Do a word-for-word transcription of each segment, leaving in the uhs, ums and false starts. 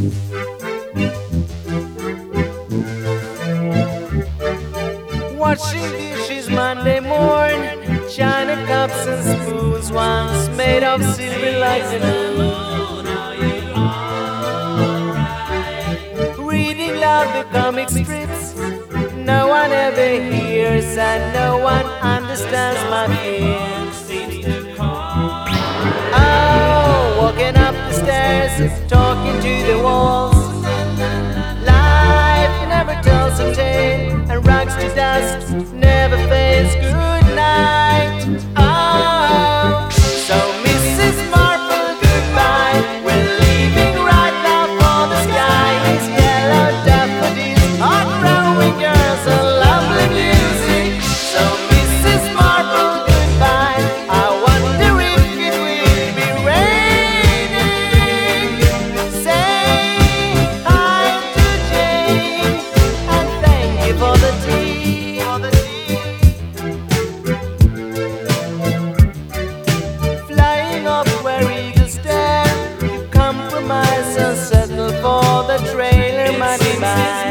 Washing dishes Monday morn, china cups and spoons once made of silver like the moon. Reading loud the comic strips, no one ever hears and no one understands my fears. Oh, walking up the stairs, talking to the walls. Life never tells a tale, and rags to dust never fades. Good night. Oh, so Missus Marple, goodbye. We're leaving right now for the skies. Yellow daffodils are growing, girls, and lovely music. So Missus Marple, goodbye. I wonder if it will be raining. Say hi to Jane and thank you for the tea. For the tea. Flying up where eagles stare, you compromise and settle for the trailer money buys.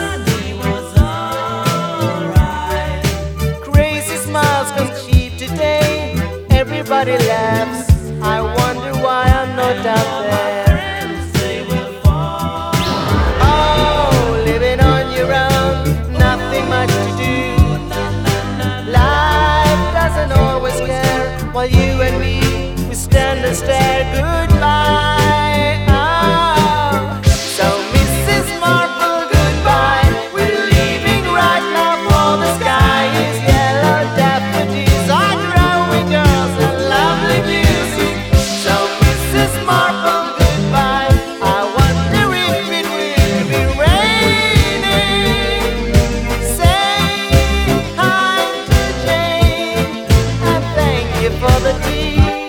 Crazy smiles come cheap today. Everybody laughs. I wonder why I'm not out there. Oh, living on your own, nothing much to do. Life doesn't always care, while you and me, we stand and stare. Goodbye. Oh, so Missus Marple, goodbye. We're leaving right now for the skies. Yellow daffodils are growing, girls, and lovely music. So Missus Marple, goodbye. I wonder if it will be raining. Say hi to Jane and thank you for the tea.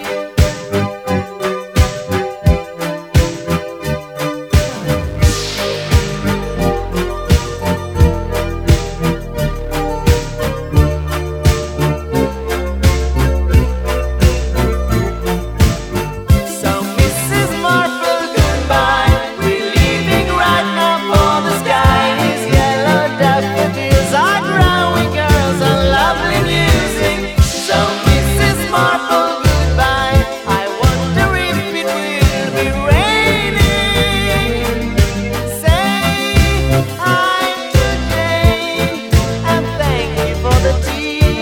So Missus Marple, goodbye. We're leaving right now for the skies. Yellow daffodils are growing, girls, and lovely music. So Missus Marple, goodbye. I wonder if it will be raining. Say hi to Jane and thank you for the tea.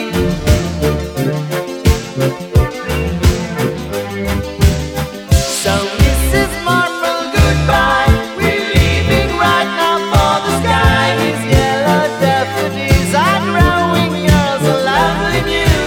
So Missus Marple, goodbye. We're leaving right now for the skies. Yellow daffodils are growing, girls, and lovely music.